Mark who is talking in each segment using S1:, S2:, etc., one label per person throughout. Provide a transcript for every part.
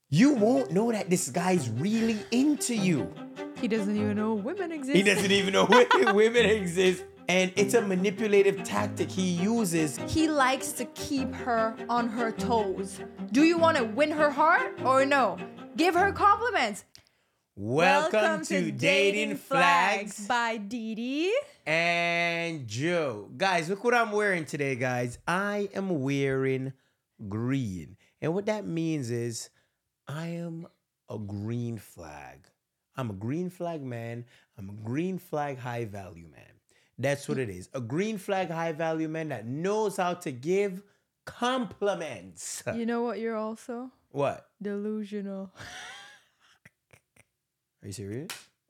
S1: you won't know that this guy's really into you.
S2: He doesn't even know women exist.
S1: He doesn't even know women exist. And it's a manipulative tactic he uses.
S2: He likes to keep her on her toes. Do you want to win her heart or no? Give her compliments.
S1: Welcome to Dating Flags
S2: by Didi
S1: and Joe. Guys, look what I'm wearing today, guys. I am wearing green. And what that means is I am a green flag. I'm a green flag man. I'm a green flag high value man. That's what it is. A green flag high value man that knows how to give compliments.
S2: You know what you're also?
S1: What?
S2: Delusional.
S1: Are you serious?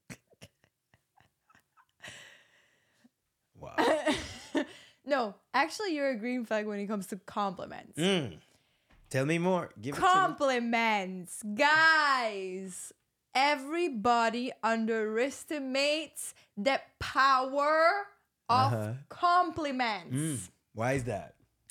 S1: Wow.
S2: No, actually you're a green flag when it comes to compliments.
S1: Tell me more. Give it to me.
S2: Compliments. Guys, everybody underestimates the power of compliments.
S1: Why is that?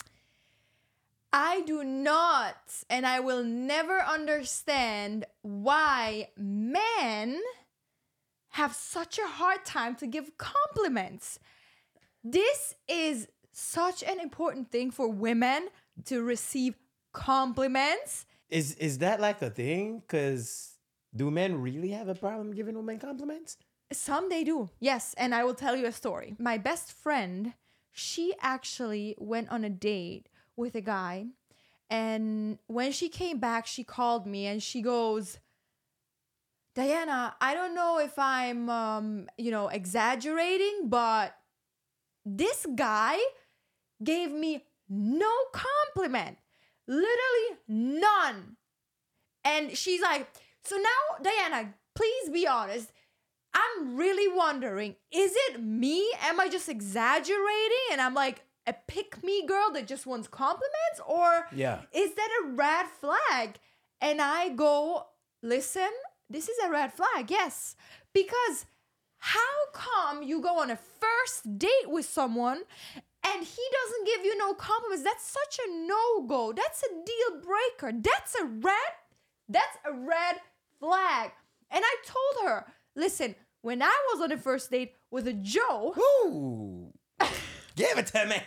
S2: I do not, and I will never understand why men have such a hard time to give compliments. This is such an important thing for women to receive compliments.
S1: Is that like a thing? Because do men really have a problem giving women compliments?
S2: Some they do, yes. And I will tell you a story. My best friend, she actually went on a date with a guy. And when she came back, she called me and she goes, Diana, I don't know if I'm, exaggerating, but this guy gave me no compliment. Literally none. And she's like, so now, Diana, please be honest. I'm really wondering, is it me? Am I just exaggerating? And I'm like a pick-me girl that just wants compliments? Or is that a red flag? And I go, listen, this is a red flag, yes. Because how come you go on a first date with someone and he doesn't give you no compliments? That's such a no-go. That's a deal breaker. That's a red flag. And I told her, listen, when I was on a first date with a Joe.
S1: Ooh. Give it to me.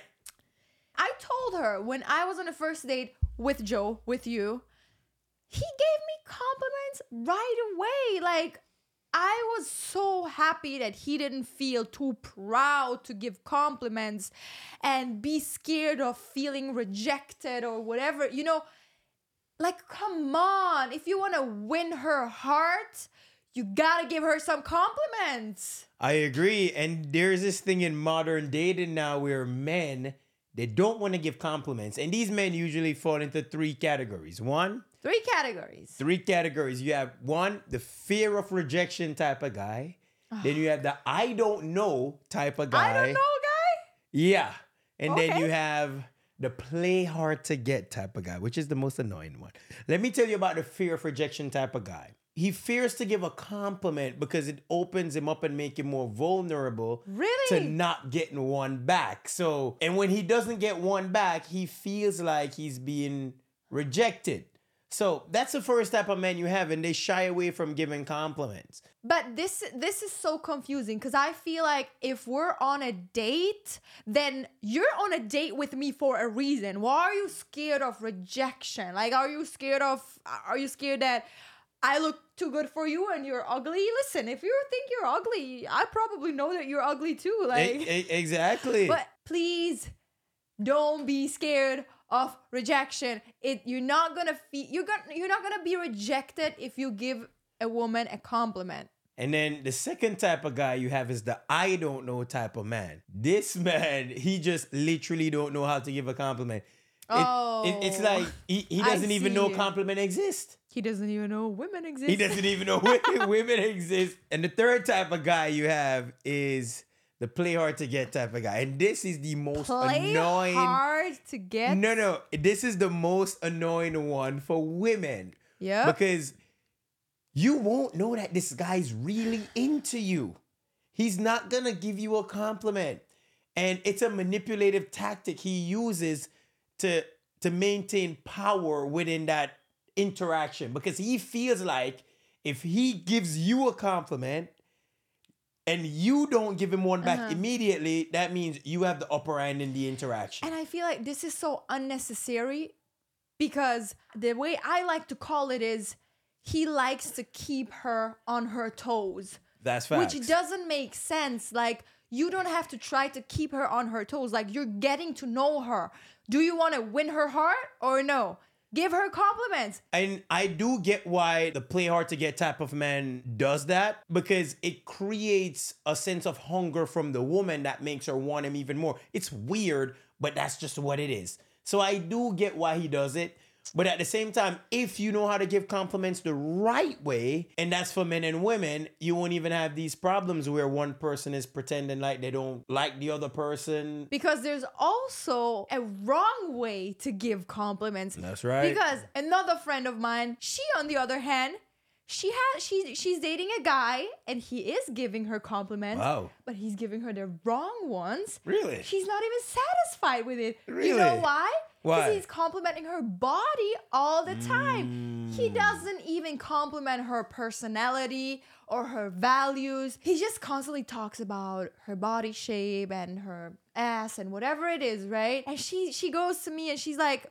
S2: I told her when I was on a first date with Joe, with you, he gave me compliments right away. Like, I was so happy that he didn't feel too proud to give compliments and be scared of feeling rejected or whatever. Like, come on. If you want to win her heart, you gotta give her some compliments.
S1: I agree. And there's this thing in modern dating now where men, they don't want to give compliments. And these men usually fall into three categories.
S2: Three categories. You have one, the fear of rejection type of guy. Then you have the I don't know type of guy. I don't know guy?
S1: Yeah. And then
S2: Okay.
S1: you have the play hard to get type of guy, which is the most annoying one. Let me tell you about the fear of rejection type of guy. He fears to give a compliment because it opens him up and make him more vulnerable
S2: Really?
S1: to not getting one back. And when he doesn't get one back, he feels like he's being rejected. So that's the first type of men you have, and they shy away from giving compliments.
S2: But this is so confusing because I feel like if we're on a date, then you're on a date with me for a reason. Why are you scared of rejection? Like, are you scared that I look too good for you and you're ugly? Listen, if you think you're ugly, I probably know that you're ugly too. Like,
S1: Exactly.
S2: But please don't be scared of rejection. You're not gonna be rejected if you give a woman a compliment.
S1: And then the second type of guy you have is the I don't know type of man. This man, he just literally don't know how to give a compliment. It's like he doesn't even know compliment exists.
S2: He doesn't even know women exist.
S1: He doesn't even know women exist. And the third type of guy you have is the play hard to get type of guy. And this is the most annoying.
S2: Hard to get?
S1: No. This is the most annoying one for women.
S2: Yeah.
S1: Because you won't know that this guy's really into you. He's not going to give you a compliment. And it's a manipulative tactic he uses to maintain power within that interaction because he feels like if he gives you a compliment and you don't give him one back immediately, that means you have the upper hand in the interaction.
S2: And I feel like this is so unnecessary because the way I like to call it is he likes to keep her on her toes.
S1: That's facts.
S2: Which doesn't make sense. Like, you don't have to try to keep her on her toes. Like, you're getting to know her. Do you want to win her heart or no? Give her compliments.
S1: And I do get why the play hard to get type of man does that, because it creates a sense of hunger from the woman that makes her want him even more. It's weird, but that's just what it is. So I do get why he does it. But at the same time, if you know how to give compliments the right way, and that's for men and women, you won't even have these problems where one person is pretending like they don't like the other person.
S2: Because there's also a wrong way to give compliments.
S1: That's right.
S2: Because another friend of mine, she on the other hand, she's dating a guy and he is giving her compliments.
S1: Wow.
S2: But he's giving her the wrong ones.
S1: Really?
S2: She's not even satisfied with it.
S1: Really?
S2: You know why?
S1: Why?
S2: Because he's complimenting her body all the time. He doesn't even compliment her personality or her values. He just constantly talks about her body shape and her ass and whatever it is, right? And she goes to me and she's like,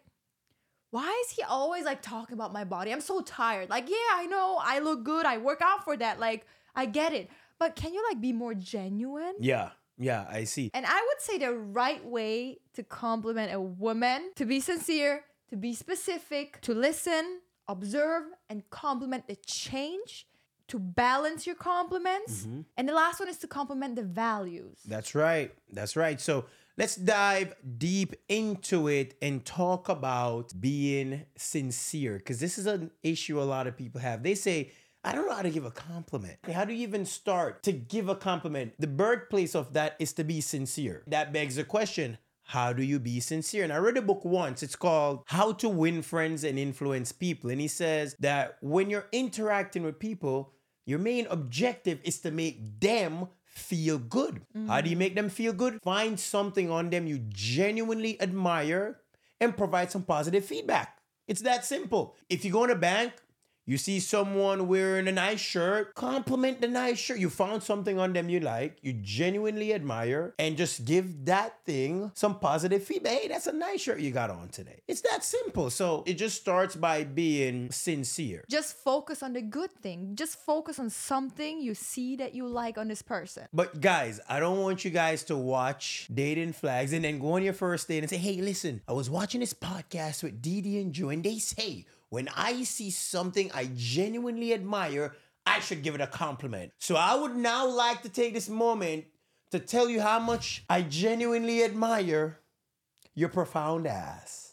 S2: why is he always like talking about my body? I'm so tired. Like, yeah, I know I look good. I work out for that. Like, I get it. But can you like be more genuine?
S1: Yeah, I see.
S2: And I would say the right way to compliment a woman, to be sincere, to be specific, to listen, observe, and compliment the change, to balance your compliments. And the last one is to compliment the values.
S1: That's right. So let's dive deep into it and talk about being sincere, because this is an issue a lot of people have. They say, I don't know how to give a compliment. How do you even start to give a compliment? The birthplace of that is to be sincere. That begs the question, how do you be sincere? And I read a book once. It's called How to Win Friends and Influence People. And he says that when you're interacting with people, your main objective is to make them feel good. How do you make them feel good? Find something on them you genuinely admire and provide some positive feedback. It's that simple. If you go in a bank, you see someone wearing a nice shirt, compliment the nice shirt. You found something on them you like, you genuinely admire, and just give that thing some positive feedback. Hey, that's a nice shirt you got on today. It's that simple. So it just starts by being sincere.
S2: Just focus on the good thing. Just focus on something you see that you like on this person.
S1: But guys, I don't want you guys to watch Dating Flags and then go on your first date and say, hey, listen, I was watching this podcast with Didi and Joe, and they say, when I see something I genuinely admire, I should give it a compliment. So I would now like to take this moment to tell you how much I genuinely admire your profound ass.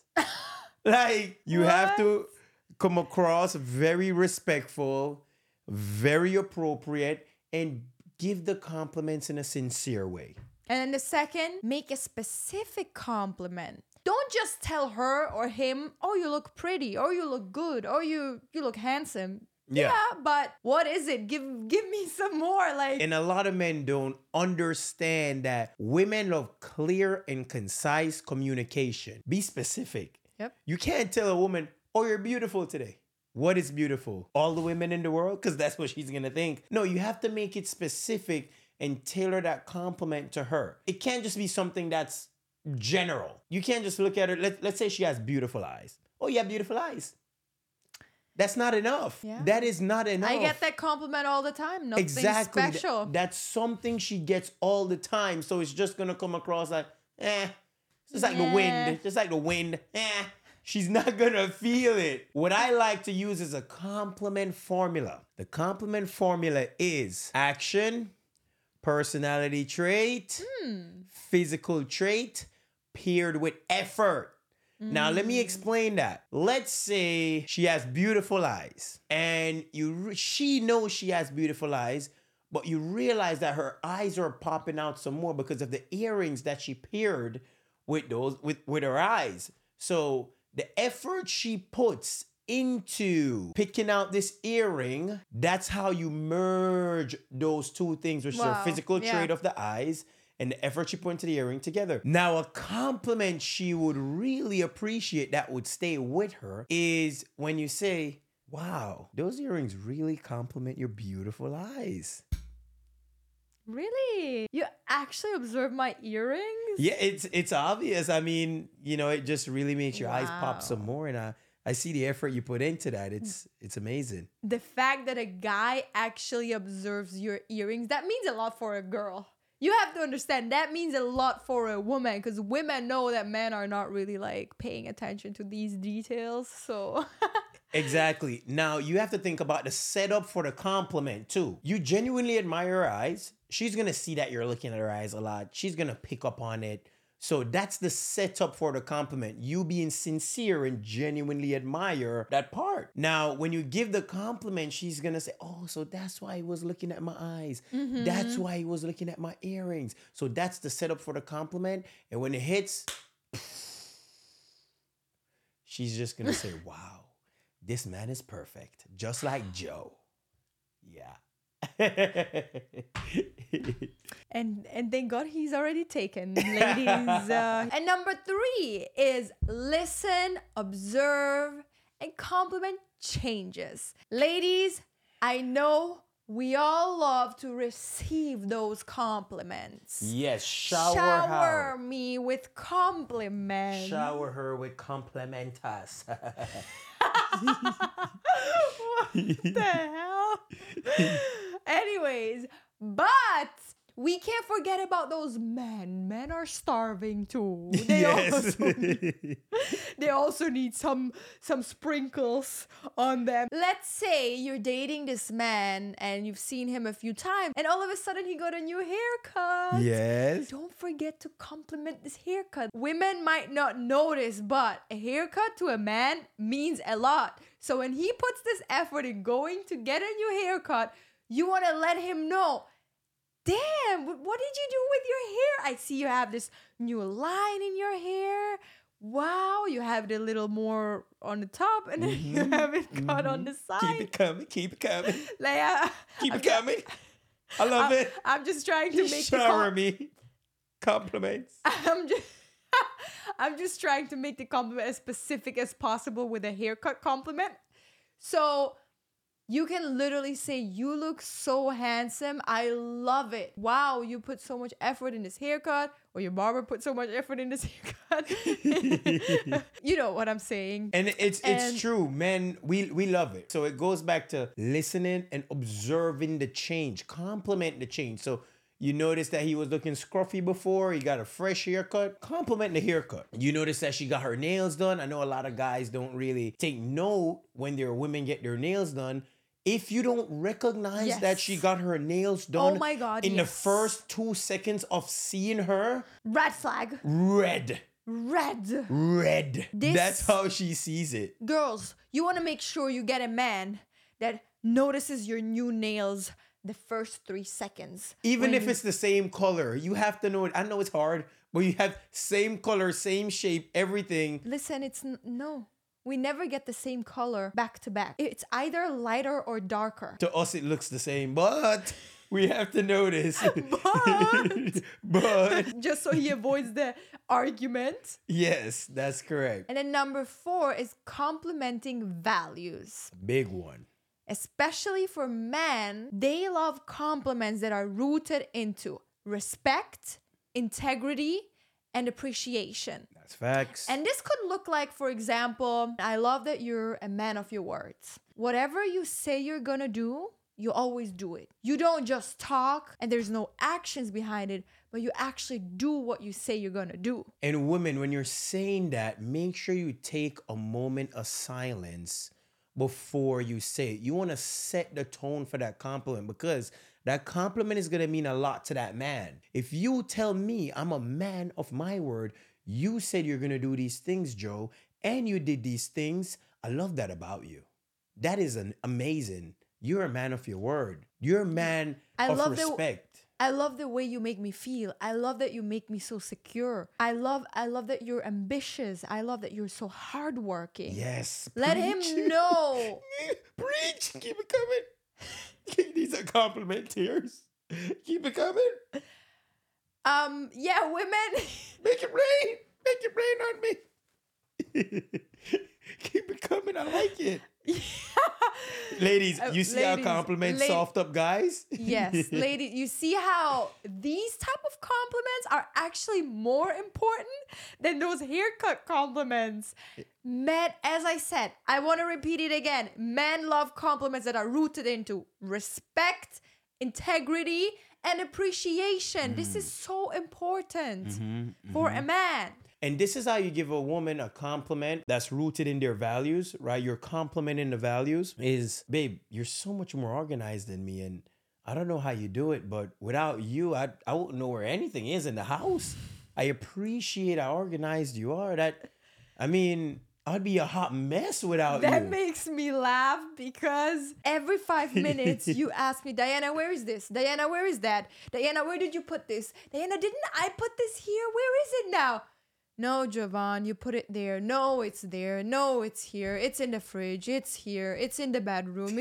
S1: Like, you have to come across very respectful, very appropriate, and give the compliments in a sincere way.
S2: And then the second, make a specific compliment. Don't just tell her or him, oh, you look pretty, or you look good, or you look handsome. Yeah, but what is it? Give me some more. Like,
S1: and a lot of men don't understand that women love clear and concise communication. Be specific.
S2: Yep.
S1: You can't tell a woman, oh, you're beautiful today. What is beautiful? All the women in the world? Because that's what she's going to think. No, you have to make it specific and tailor that compliment to her. It can't just be something that's general. You can't just look at her. Let's say she has beautiful eyes. Oh, you have beautiful eyes. That's not enough.
S2: Yeah.
S1: That is not enough.
S2: I get that compliment all the time. Nothing special.
S1: That's something she gets all the time. So it's just going to come across like, just like the wind. Just like the wind. She's not going to feel it. What I like to use is a compliment formula. The compliment formula is action, personality trait, physical trait, paired with effort. Now, let me explain that. Let's say she has beautiful eyes and she knows she has beautiful eyes, but you realize that her eyes are popping out some more because of the earrings that she paired with with her eyes. So the effort she puts into picking out this earring, that's how you merge those two things, which is her physical trait of the eyes and the effort she put into the earring together. Now, a compliment she would really appreciate that would stay with her is when you say, wow, those earrings really compliment your beautiful eyes.
S2: Really? You actually observe my earrings?
S1: Yeah, it's obvious. I mean, it just really makes your eyes pop some
S2: Wow.
S1: more. And I see the effort you put into that. It's amazing.
S2: The fact that a guy actually observes your earrings, that means a lot for a girl. You have to understand that means a lot for a woman, because women know that men are not really like paying attention to these details. So
S1: Exactly. Now you have to think about the setup for the compliment too. You genuinely admire her eyes. She's gonna see that you're looking at her eyes a lot. She's gonna pick up on it. So that's the setup for the compliment. You being sincere and genuinely admire that part. Now, when you give the compliment, she's gonna say, "Oh, so that's why he was looking at my eyes. That's why he was looking at my earrings." So that's the setup for the compliment. And when it hits, she's just gonna say, "Wow, this man is perfect, just like Joe." Yeah.
S2: and thank God he's already taken, ladies. And number 3 is listen, observe, and compliment changes. Ladies, I know we all love to receive those compliments.
S1: Yes, shower
S2: Shower
S1: her.
S2: me with compliments.
S1: Shower her with complimentas.
S2: What the hell? Anyways, but we can't forget about those men. Men are starving too.
S1: Yes.
S2: They also need some sprinkles on them. Let's say you're dating this man and you've seen him a few times, and all of a sudden he got a new haircut.
S1: Yes.
S2: Don't forget to compliment this haircut. Women might not notice, but a haircut to a man means a lot. So when he puts this effort in going to get a new haircut, you want to let him know, damn, what did you do with your hair? I see you have this new line in your hair. Wow, you have it a little more on the top, and then you have it cut on the side.
S1: Keep it coming. Keep it coming.
S2: Like,
S1: Keep it coming. I love it.
S2: I'm just trying to make
S1: Shower me compliments.
S2: I'm just trying to make the compliment as specific as possible with a haircut compliment. So you can literally say, you look so handsome. I love it. Wow, you put so much effort in this haircut. Or your barber put so much effort in this haircut. You know what I'm saying.
S1: And it's true, men, we love it. So it goes back to listening and observing the change. Compliment the change. So you notice that he was looking scruffy before. He got a fresh haircut. Compliment the haircut. You notice that she got her nails done. I know a lot of guys don't really take note when their women get their nails done. If you don't recognize that she got her nails done
S2: Oh my God,
S1: in the first 2 seconds of seeing her,
S2: red flag.
S1: red.
S2: Red.
S1: That's how she sees it.
S2: Girls, you want to make sure you get a man that notices your new nails the first 3 seconds.
S1: Even if it's the same color, you have to know it. I know it's hard, but you have same color, same shape, everything.
S2: Listen, no. We never get the same color back to back. It's either lighter or darker.
S1: To us, it looks the same, but we have to notice. But
S2: Just so he avoids the argument.
S1: yes, that's correct.
S2: And then number 4 is complimenting values.
S1: Big one.
S2: Especially for men, they love compliments that are rooted into respect, integrity, and appreciation.
S1: That's facts.
S2: And this could look like, for example, I love that you're a man of your words. Whatever you say you're gonna do, you always do it. You don't just talk and there's no actions behind it, but you actually do what you say you're gonna do.
S1: And women, when you're saying that, make sure you take a moment of silence before you say it. You want to set the tone for that compliment, because that compliment is going to mean a lot to that man. If you tell me I'm a man of my word, you said you're going to do these things, Joe, and you did these things. I love that about you. That is amazing. You're a man of your word. You're a man of respect.
S2: I love the way you make me feel. I love that you make me so secure. I love that you're ambitious. I love that you're so hardworking.
S1: Yes.
S2: Let him know.
S1: Preach. Keep it coming. These are compliment tears. Keep it coming.
S2: Yeah, women.
S1: Make it rain. Make it rain on me. Keep it coming. I like it. Ladies, you see how compliments soft up guys?
S2: Yes, lady, you see how these type of compliments are actually more important than those haircut compliments. Men, as I said, I want to repeat it again. Men love compliments that are rooted into respect, integrity, and appreciation. This is so important for a man.
S1: And this is how you give a woman a compliment that's rooted in their values, right? Your compliment in the values is, babe, you're so much more organized than me. And I don't know how you do it, but without you, I wouldn't know where anything is in the house. I appreciate how organized you are. I'd be a hot mess without you.
S2: That makes me laugh because every 5 minutes you ask me, Diana, where is this? Diana, where is that? Diana, where did you put this? Diana, didn't I put this here? Where is it now? No, Jovan, you put it there. No, it's there. No, it's here. It's in the fridge. It's here. It's in the bedroom.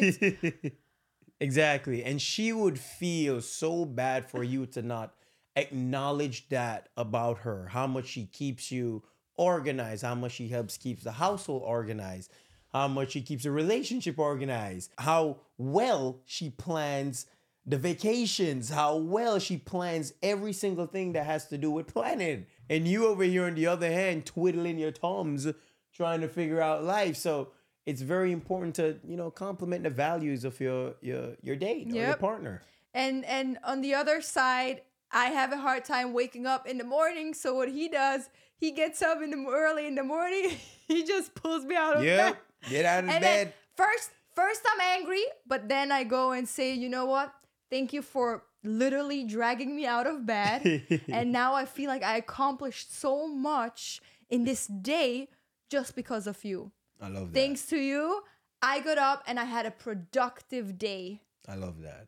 S1: Exactly. And she would feel so bad for you to not acknowledge that about her, how much she keeps you organized, how much she helps keeps the household organized, how much she keeps a relationship organized, how well she plans the vacations, how well she plans every single thing that has to do with planning. And you over here on the other hand, twiddling your thumbs, trying to figure out life. So it's very important to, compliment the values of your date or your partner.
S2: And on the other side, I have a hard time waking up in the morning. So what he does, he gets up early in the morning. He just pulls me out of bed.
S1: Get out of bed.
S2: First I'm angry, but then I go and say, you know what? Thank you for literally dragging me out of bed. And now I feel like I accomplished so much in this day just because of you.
S1: I love that.
S2: Thanks to you, I got up and I had a productive day.
S1: I love that.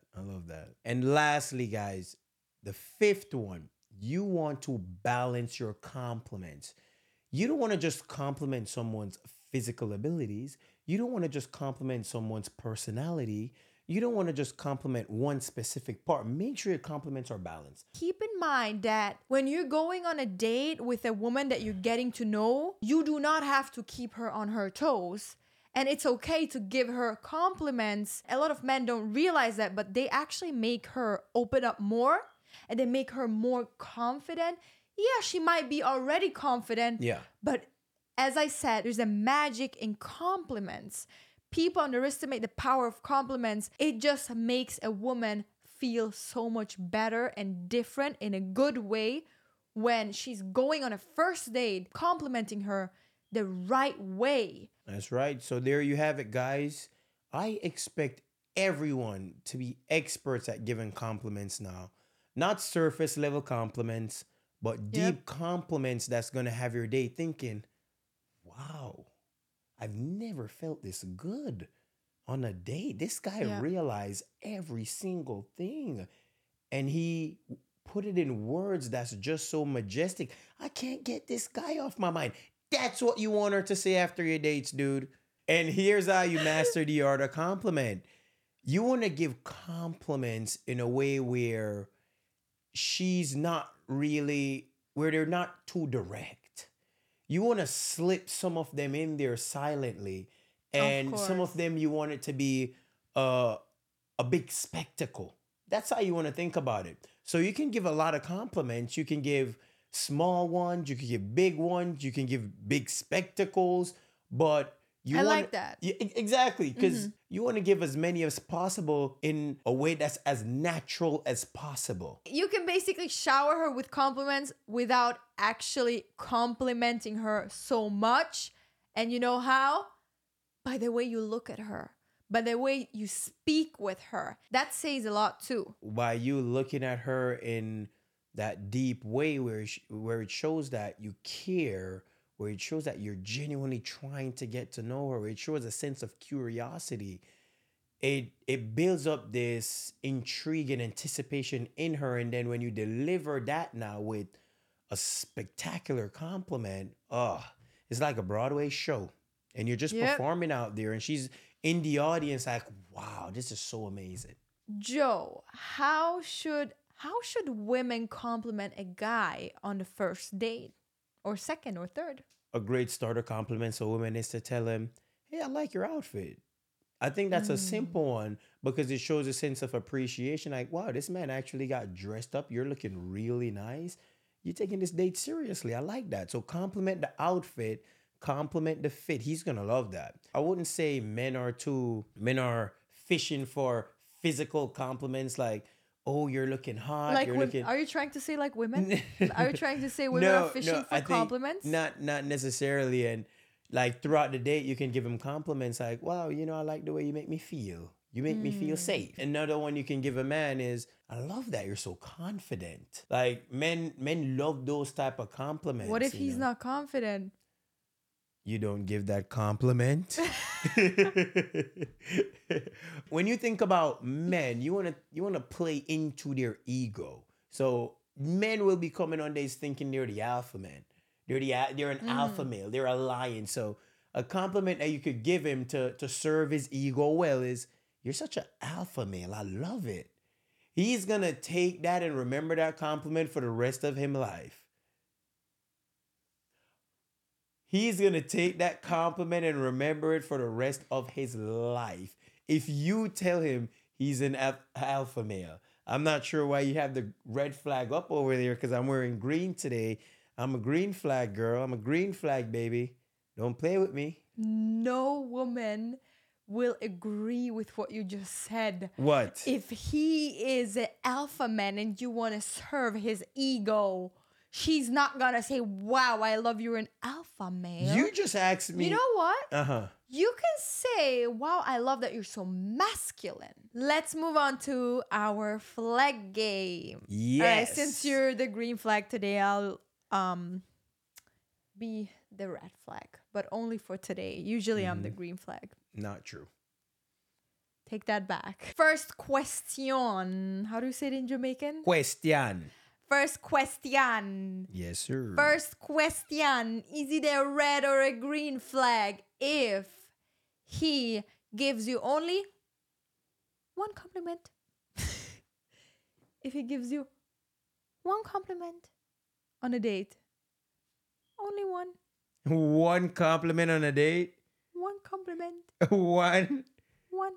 S1: And lastly, guys, the fifth one, you want to balance your compliments. You don't want to just compliment someone's physical abilities. You don't want to just compliment someone's personality. You don't want to just compliment one specific part. Make sure your compliments are balanced.
S2: Keep in mind that when you're going on a date with a woman that you're getting to know, you do not have to keep her on her toes. And it's okay to give her compliments. A lot of men don't realize that, but they actually make her open up more and they make her more confident. Yeah, she might be already confident.
S1: Yeah.
S2: But as I said, there's a magic in compliments. People underestimate the power of compliments. It just makes a woman feel so much better and different in a good way when she's going on a first date, complimenting her the right way.
S1: That's right. So there you have it, guys. I expect everyone to be experts at giving compliments now. Not surface level compliments, but deep compliments that's going to have your day thinking, wow, I've never felt this good on a date. This guy realized every single thing. And he put it in words that's just so majestic. I can't get this guy off my mind. That's what you want her to say after your dates, dude. And here's how you master the art of compliment. You want to give compliments in a way where where they're not too direct. You want to slip some of them in there silently. And some of them you want it to be a big spectacle. That's how you want to think about it. So you can give a lot of compliments. You can give small ones. You can give big ones. You can give big spectacles. But I
S2: like that.
S1: Exactly. Because you want to give as many as possible in a way that's as natural as possible.
S2: You can basically shower her with compliments without actually complimenting her so much. And you know how? By the way you look at her. By the way you speak with her. That says a lot too.
S1: By you looking at her in that deep way where it shows that you care, where it shows that you're genuinely trying to get to know her, where it shows a sense of curiosity. It builds up this intrigue and anticipation in her. And then when you deliver that now with a spectacular compliment, it's like a Broadway show. And you're just performing out there and she's in the audience like, wow, this is so amazing.
S2: Joe, how should How should women compliment a guy on the first date or second or third?
S1: A great starter compliment to a woman is to tell him, "Hey, I like your outfit." I think that's a
S2: Mm.
S1: simple one because it shows a sense of appreciation. Like, wow, this man actually got dressed up. You're looking really nice. You're taking this date seriously. I like that. So compliment the outfit, compliment the fit. He's gonna love that. I wouldn't say men are fishing for physical compliments like, oh, you're looking hot.
S2: Like,
S1: You're looking
S2: are you trying to say like women? Are you trying to say women are
S1: no,
S2: fishing for
S1: I think
S2: compliments?
S1: not necessarily. And like throughout the date, you can give him compliments like, "Wow, I like the way you make me feel. You make me feel
S2: Mm.
S1: safe." Another one you can give a man is, "I love that you're so confident." Like men love those type of
S2: What
S1: compliments.
S2: if he's not confident?
S1: You don't give that compliment. When you think about men, you wanna play into their ego. So men will be coming on days thinking they're the alpha man. They're an alpha
S2: Mm.
S1: male. They're a lion. So a compliment that you could give him to serve his ego well is, "You're such an alpha male. I love it." He's gonna take that and remember that compliment for the rest of his life. He's gonna take that compliment and remember it for the rest of his life. If you tell him he's an alpha male, I'm not sure why you have the red flag up over there because I'm wearing green today. I'm a green flag girl. I'm a green flag baby. Don't play with me.
S2: No woman will agree with what you just said.
S1: What?
S2: If he is an alpha man and you want to serve his ego, she's not gonna say, "Wow, I love you're an alpha male."
S1: You just asked me.
S2: You know what?
S1: Uh-huh.
S2: You can say, "Wow, I love that you're so masculine." Let's move on to our flag game. All right,
S1: Yes.
S2: since you're the green flag today, I'll be the red flag, but only for today. Usually I'm the green flag.
S1: Not true.
S2: Take that back. First question. How do you say it in Jamaican?
S1: Question.
S2: First question.
S1: Yes, sir.
S2: First question. Is it a red or a green flag if he gives you only one compliment? If he gives you one compliment on a date. Only one.
S1: One compliment on a date.
S2: One compliment.
S1: One.
S2: One.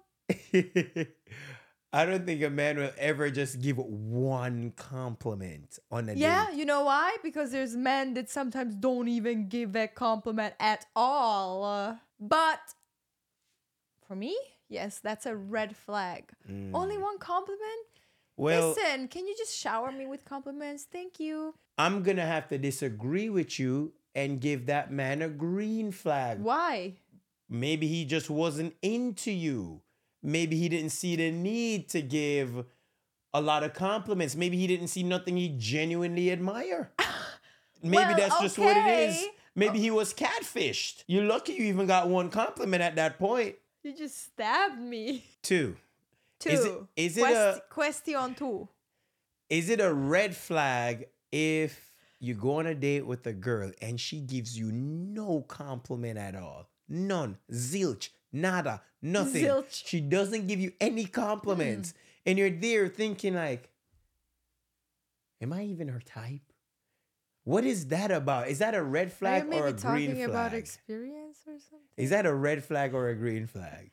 S1: I don't think a man will ever just give one compliment on a
S2: Yeah,
S1: date.
S2: you know why? Because there's men that sometimes don't even give that compliment at all. But for me, yes, that's a red flag. Only one compliment?
S1: Well,
S2: Listen, can you just shower me with compliments? Thank you.
S1: I'm gonna have to disagree with you and give that man a green flag.
S2: Why?
S1: Maybe he just wasn't into you. Maybe he didn't see the need to give a lot of compliments. Maybe he didn't see nothing he genuinely admire. Maybe
S2: Well,
S1: that's just what it is.
S2: okay.
S1: Maybe he was catfished. You're lucky you even got one compliment at that point.
S2: You just stabbed me.
S1: Two.
S2: Two.
S1: Is it
S2: Question two.
S1: is it a red flag if you go on a date with a girl and she gives you no compliment at all? None. Zilch. Nada. Nothing.
S2: Zilch.
S1: She doesn't give you any compliments. And you're there thinking like, am I even her type? What is that about? Is that a red
S2: Are
S1: flag
S2: you maybe
S1: or a green
S2: talking
S1: flag?
S2: about experience or something?
S1: Is that a red flag or a green flag?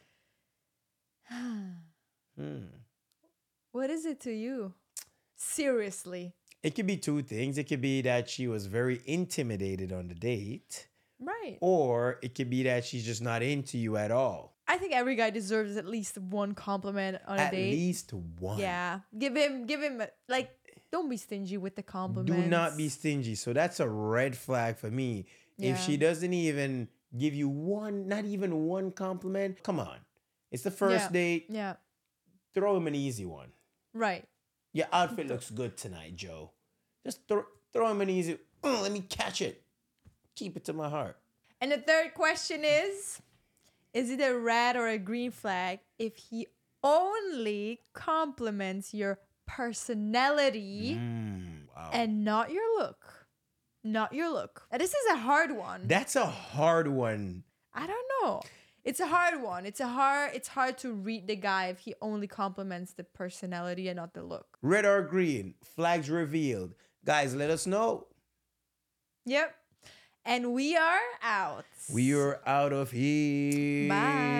S2: What is it to you? Seriously.
S1: It could be two things. It could be that she was very intimidated on the date,
S2: Right.
S1: or it could be that she's just not into you at all.
S2: I think every guy deserves at least one compliment on a
S1: At
S2: date.
S1: least one.
S2: Yeah. Give him like, don't be stingy with the compliments.
S1: Do not be stingy. So that's a red flag for me. If
S2: Yeah.
S1: she doesn't even give you one, not even one compliment, come on. It's the first
S2: Yeah.
S1: date.
S2: Yeah.
S1: Throw him an easy one.
S2: Right.
S1: Your outfit looks good tonight, Joe. Just throw him an easy. Let me catch it. Keep it to my heart.
S2: And the third question is it a red or a green flag if he only compliments your personality
S1: Wow.
S2: and not your look? Not your look. Now, this is a hard one.
S1: That's a hard one.
S2: I don't know. It's a hard one. It's hard to read the guy if he only compliments the personality and not the look.
S1: Red or green? Flags revealed. Guys, let us know.
S2: Yep. And we are out.
S1: We are out of here.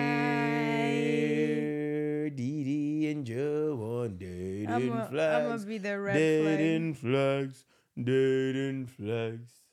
S2: Bye.
S1: Dee and Joe on Dead
S2: I'm
S1: in
S2: gonna
S1: Flags.
S2: be the red
S1: Dead
S2: flag.
S1: in Flags. Dead in Flags.